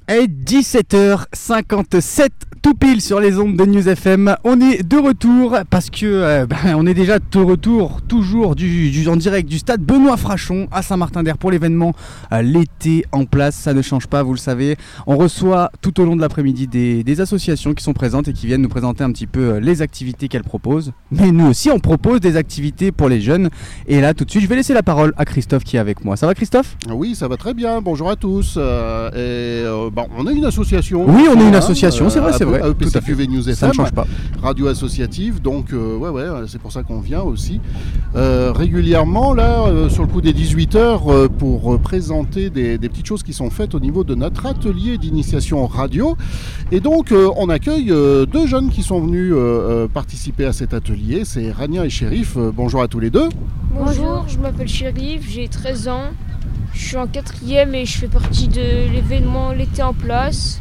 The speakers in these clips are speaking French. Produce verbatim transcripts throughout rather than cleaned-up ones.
Et dix-sept heures cinquante-sept tout pile sur les ondes de News F M. On est de retour parce que euh, ben, on est déjà de retour toujours du, du, en direct du stade Benoît Frachon à Saint-Martin-d'Air pour l'événement euh, l'été en place. Ça ne change pas, vous le savez. On reçoit tout au long de l'après-midi des, des associations qui sont présentes et qui viennent nous présenter un petit peu euh, les activités qu'elles proposent. Mais nous aussi on propose des activités pour les jeunes. Et là tout de suite je vais laisser la parole à Christophe qui est avec moi. Ça va Christophe ? Oui, ça va très bien. Bonjour à tous. Euh, et, euh, Bon, on est une association. Oui, on est une hein, association, c'est vrai, c'est vrai. A E P C Q V News F M, ça ne change pas. Radio associative, donc euh, ouais, ouais, c'est pour ça qu'on vient aussi euh, régulièrement là euh, sur le coup des dix-huit heures euh, pour euh, présenter des, des petites choses qui sont faites au niveau de notre atelier d'initiation radio. Et donc euh, on accueille euh, deux jeunes qui sont venus euh, euh, participer à cet atelier. C'est Rania et Chérif. Euh, bonjour à tous les deux. Bonjour, je m'appelle Chérif, j'ai treize ans. Je suis en quatrième et je fais partie de l'événement l'été en place.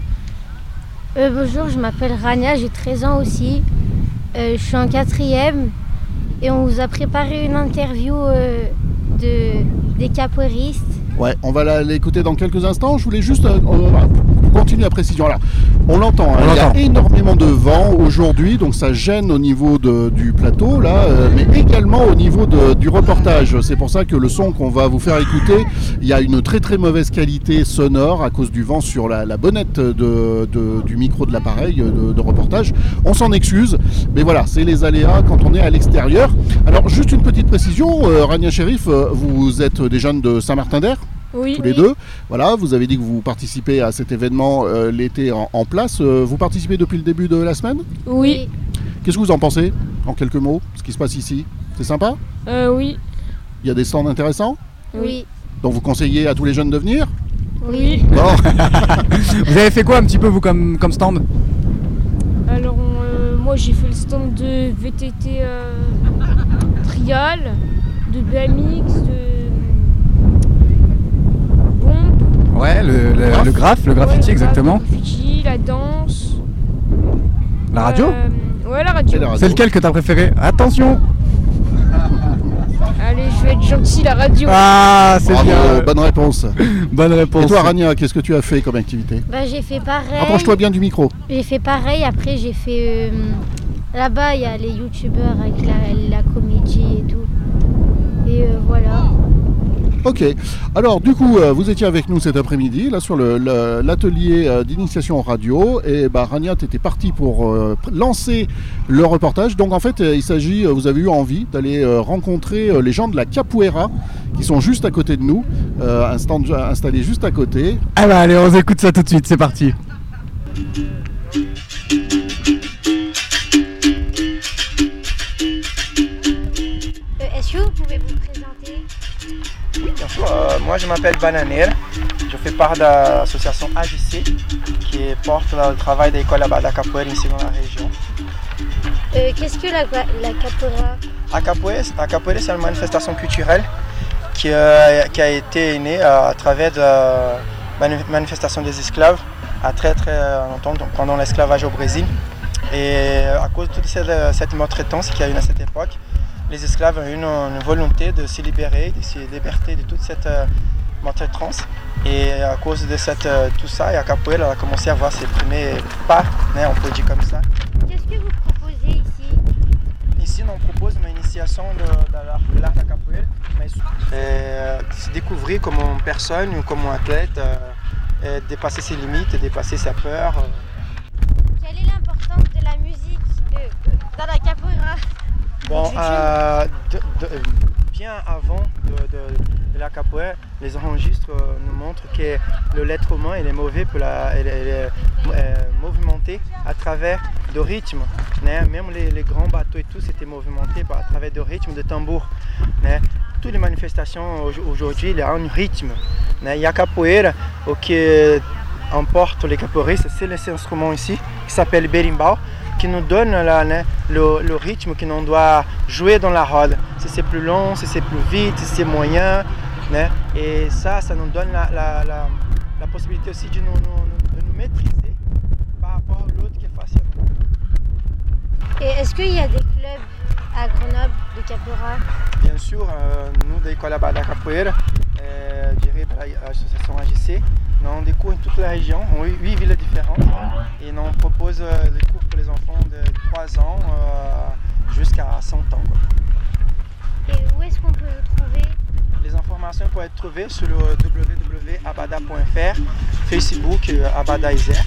Euh, bonjour, je m'appelle Rania, j'ai treize ans aussi. Euh, je suis en quatrième et on vous a préparé une interview euh, de, des capoeiristes. Ouais, on va l'écouter dans quelques instants. Je voulais juste euh, continuer la précision. Alors, on l'entend, hein, il y a énormément de vent aujourd'hui, donc ça gêne au niveau de, du plateau, là, euh, mais également au niveau de, du reportage. C'est pour ça que le son qu'on va vous faire écouter, il y a une très très mauvaise qualité sonore à cause du vent sur la, la bonnette de, de, du micro de l'appareil de, de reportage. On s'en excuse, mais voilà, c'est les aléas quand on est à l'extérieur. Alors, juste une petite précision, euh, Rania Chérif, euh, vous êtes des jeunes de Saint-Martin-d'Air ? Oui, tous les oui. deux. Voilà, vous avez dit que vous participez à cet événement euh, l'été en, en place. Euh, vous participez depuis le début de la semaine ? Oui. Qu'est-ce que vous en pensez, en quelques mots, ce qui se passe ici ? C'est sympa ? Euh, oui. Il y a des stands intéressants ? Oui. Donc vous conseillez à tous les jeunes de venir ? Oui. Bon. Vous avez fait quoi un petit peu vous comme, comme stand ? Alors euh, moi j'ai fait le stand de V T T euh, trial, de B M X, de bombe. Ouais, le, le, le graphe, le graffiti Ouais, le exactement. graphe, le graffiti, la danse. La radio ? Euh, Ouais, la radio. Et la radio. C'est lequel que t'as préféré ? Attention ! Allez, je vais être gentil, la radio. Ah, c'est Bravo, bien. bonne réponse. Bonne réponse. Et toi, Rania, qu'est-ce que tu as fait comme activité ? Bah, j'ai fait pareil. Rapproche-toi bien du micro. J'ai fait pareil, après j'ai fait... euh, là-bas, il y a les youtubeurs avec la, la comédie et tout. Et euh, voilà. Ok, alors du coup euh, vous étiez avec nous cet après-midi là sur le, le, l'atelier euh, d'initiation radio et bah, Rania t'étais partie pour euh, lancer le reportage. Donc en fait euh, il s'agit, euh, vous avez eu envie d'aller euh, rencontrer euh, les gens de la capoeira qui sont juste à côté de nous, euh, un stand installé juste à côté. Ah bah allez, on écoute ça tout de suite, c'est parti. Euh, est-ce que vous pouvez vous présenter ? Bien sûr, euh, moi je m'appelle Bananeira, je fais part de l'association A G C qui porte le travail des écoles da capoeira ici dans la région. Euh, qu'est-ce que la, la capoeira ? La capoeira, la capoeira c'est une manifestation culturelle qui, euh, qui a été née euh, à travers de la manifestation des esclaves à très très longtemps, pendant l'esclavage au Brésil. Et à cause de toute cette, cette maltraitance qu'il y a eu à cette époque, les esclaves ont eu une, une volonté de se libérer, de se liberter de toute cette euh, maltraitance. Et à cause de cette, euh, tout ça, la capoeira a commencé à avoir ses premiers pas, né, on peut dire comme ça. Qu'est-ce que vous proposez ici ? Ici, on propose une initiation de, de l'art de la capoeira, mais euh, se découvrir comme une personne, comme un athlète, euh, dépasser ses limites, dépasser sa peur. Quelle est l'importance de la musique euh, dans la capoeira ? Bon, euh, de, de, bien avant de, de, de la capoeira, les enregistres nous montrent que le l'être humain il est mauvais pour la, il est, il est, euh, movimenté à travers de rythmes. Né? Même les, les grands bateaux et tout, c'était movimenté à travers de rythmes de tambour. Né? Toutes les manifestations aujourd'hui, il y a un rythme. Né? Il y a capoeira, o que emporte les capoeiristes, c'est cet instrument ici qui s'appelle berimbau, qui nous donne là, né, le, le rythme que l'on doit jouer dans la roda. Si c'est plus long, si c'est plus vite, si c'est moyen. Né? Et ça, ça nous donne la, la, la, la possibilité aussi de nous, nous, de nous maîtriser par rapport à l'autre qui est face à nous. Et est-ce qu'il y a des clubs à Grenoble de capoeira ? Bien sûr, euh, nous, de l'école da capoeira, euh, dirigée par l'association A G C, On découvre toute la région, huit villes différentes. Et on propose euh, des cours pour les enfants de trois ans euh, jusqu'à cent ans. Quoi. Et où est-ce qu'on peut trouver? Les informations peuvent être trouvées sur le w w w point abada point f r, Facebook euh, Abada Isère.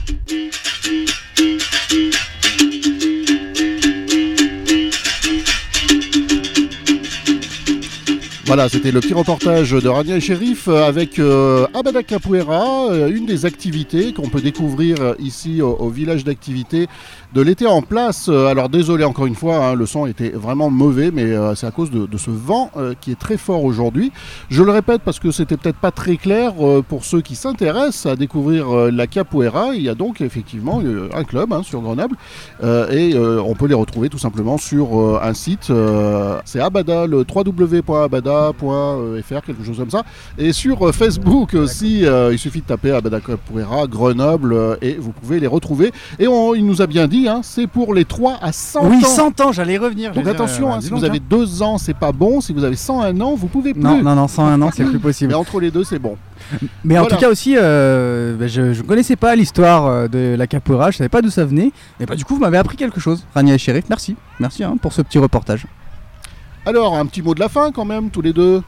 Voilà, c'était le petit reportage de Rania et Chérif avec euh, Abada Capoeira, euh, une des activités qu'on peut découvrir ici au, au village d'activités de l'été en place. Alors désolé encore une fois, hein, le son était vraiment mauvais, mais euh, c'est à cause de, de ce vent euh, qui est très fort aujourd'hui. Je le répète parce que c'était peut-être pas très clair euh, pour ceux qui s'intéressent à découvrir euh, la capoeira. Il y a donc effectivement euh, un club hein, sur Grenoble euh, et euh, on peut les retrouver tout simplement sur euh, un site. Euh, c'est Abada, le w w w point abada point f r, quelque chose comme ça. Et sur euh, Facebook aussi, euh, il suffit de taper Abada Capoeira Grenoble euh, et vous pouvez les retrouver. Et on, il nous a bien dit, hein, c'est pour les trois à cent oui, ans. Oui, cent ans, j'allais revenir. Donc attention, dire, hein, euh, si donc, vous avez deux ans, c'est pas bon. Si vous avez cent un ans, vous pouvez plus. Non, non, non, cent un ans, c'est plus possible. Mais entre les deux, c'est bon. Mais en voilà. tout cas aussi, euh, bah, je ne connaissais pas l'histoire de la capoeira, je savais pas d'où ça venait. Et bah, du coup, vous m'avez appris quelque chose, Rania et Chérif. Merci, merci hein, pour ce petit reportage. Alors, un petit mot de la fin quand même, tous les deux.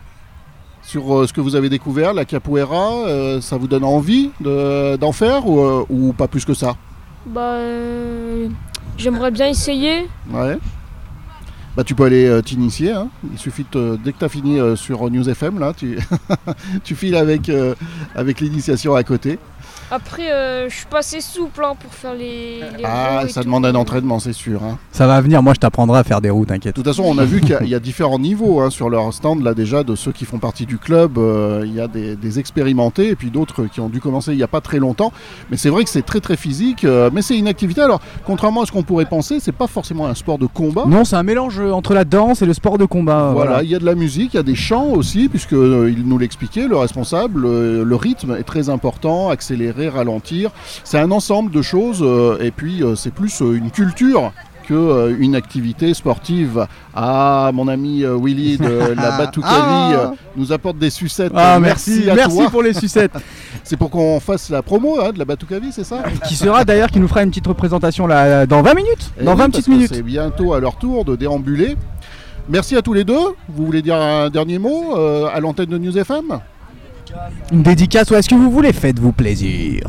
Sur euh, ce que vous avez découvert, la capoeira, euh, ça vous donne envie de, d'en faire ou, euh, ou pas plus que ça? Bah, euh, j'aimerais bien essayer. Ouais. Bah, tu peux aller euh, t'initier. Hein. Il suffit de te, dès que tu as fini euh, sur News F M, là, tu, tu files avec, euh, avec l'initiation à côté. Après, euh, je suis pas assez souple hein, pour faire les, les Ah, roues et ça tout. demande un entraînement, c'est sûr. Hein. Ça va venir, moi je t'apprendrai à faire des roues, t'inquiète. De toute façon, on a vu qu'il y a, il y a différents niveaux hein, sur leur stand, là déjà, de ceux qui font partie du club. Euh, il y a des, des expérimentés et puis d'autres qui ont dû commencer il n'y a pas très longtemps. Mais c'est vrai que c'est très très physique, euh, mais c'est une activité. Alors, contrairement à ce qu'on pourrait penser, c'est pas forcément un sport de combat. Non, c'est un mélange entre la danse et le sport de combat. Voilà, Voilà, il y a de la musique, il y a des chants aussi, puisque euh, il nous l'expliquait, le responsable. Euh, le rythme est très important, accélérer, ralentir. C'est un ensemble de choses euh, et puis euh, c'est plus euh, une culture que euh, une activité sportive. Ah, mon ami euh, Willy de la Batucavi Ah. euh, nous apporte des sucettes. Ah, merci, merci à merci toi. pour les sucettes. C'est pour qu'on fasse la promo hein, de la Batucavi, c'est ça? Qui sera d'ailleurs, qui nous fera une petite représentation là dans vingt minutes. Eh Dans oui, vingt parce petites que minutes. C'est bientôt à leur tour de déambuler. Merci à tous les deux. Vous voulez dire un dernier mot euh, à l'antenne de News F M? Une dédicace, ou est-ce que vous voulez? Faites-vous plaisir.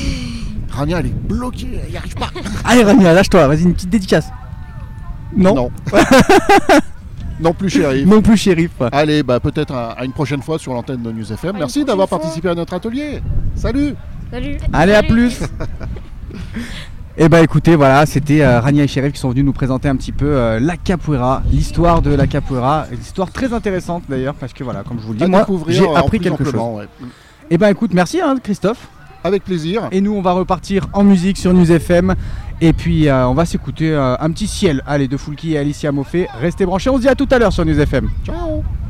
Rania, elle est bloquée, elle n'y arrive pas. Allez Rania, lâche-toi, vas-y, une petite dédicace. Non, Non. Non plus, chérie. non plus Chérif. Allez, bah, peut-être à, à une prochaine fois sur l'antenne de News F M. À Merci une d'avoir prochaine participé à notre atelier. Salut. Salut. Allez, à Salut. plus. Et bah écoutez, voilà, c'était euh, Rania et Chérif qui sont venus nous présenter un petit peu euh, la capoeira, l'histoire de la capoeira, une histoire très intéressante d'ailleurs, parce que voilà, comme je vous le dis, À moi découvrir, j'ai en appris plus quelque chose. amplement, ouais. Et bah écoute, merci hein, Christophe. Avec plaisir. Et nous on va repartir en musique sur News F M. Et puis euh, on va s'écouter euh, un petit ciel, allez, de Foulki et Alicia Moffet. Restez branchés, on se dit à tout à l'heure sur News F M. Ciao.